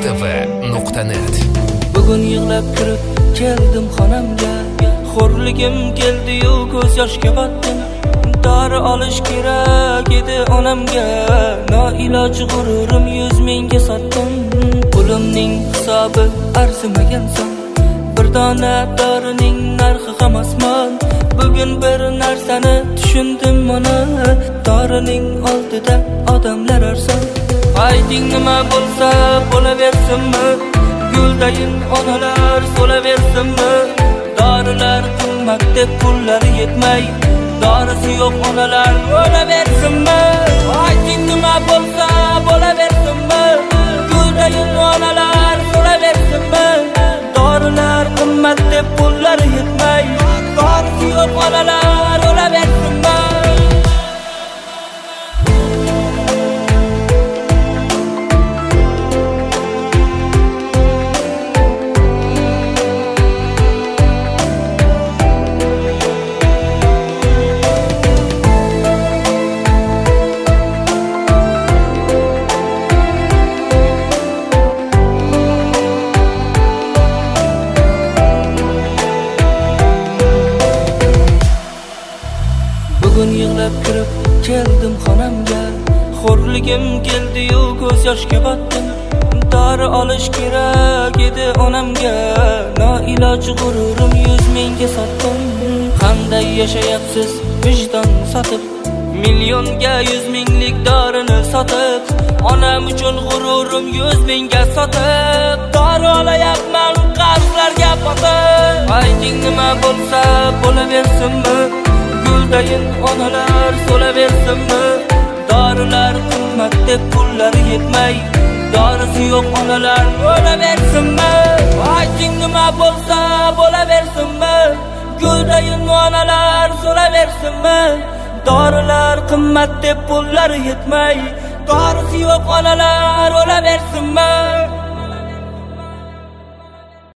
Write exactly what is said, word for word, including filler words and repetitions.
tv nuqta net. Bugun yig'lab kirib keldim xonamga, xo'rligim keldi-yu ko'z yoshga botdim. Dori olish kerak edi onamga, noiloj g'ururim yuz mingga sotdim. Pulimning hisobi arzimagan son, bir dona dorining narxi ham osmon. Bugun bir narsani tushundim mana, dorining oldida odamlar arzon. Ayting nima bo'lsa bo'laversinmi, guldayin onalar so'laversinmi? Dorilar qimmat deb pullari yetmay, dorisi yo'q onalar o'laversinmi? Ayting nima bo'lsa bo'laversinmi, guldayin onalar so'laversinmi? Dorilar qimmat deb pullari yetmay, dorisi yo'q onalar o'laversinmi? Bugun yig'lab kirib keldim xonamga, xo'rligim keldi-yu ko'z yoshga botdim. Dori olish kerak edi onamga, noiloj g'ururim yuz mingga sotdim. Qanday yashayapsiz vijdon sotib, millionga yuz minglik dorini sotib, onam uchun g'ururim yuz mingga sotib, dori olayapman qarzlarga botib. Ayting nima bo'lsa bo'laversinmi, guldayin onalar so'laversinmi? Dorilar qimmat deb pullari yetmay, dorisi yo'q onalar o'laversinmi? Ayting nima bo'lsa bo'laversinmi, guldayin onalar so'laversinmi? Dorilar qimmat deb pullari yetmay, dorisi yo'q onalar o'laversinmi?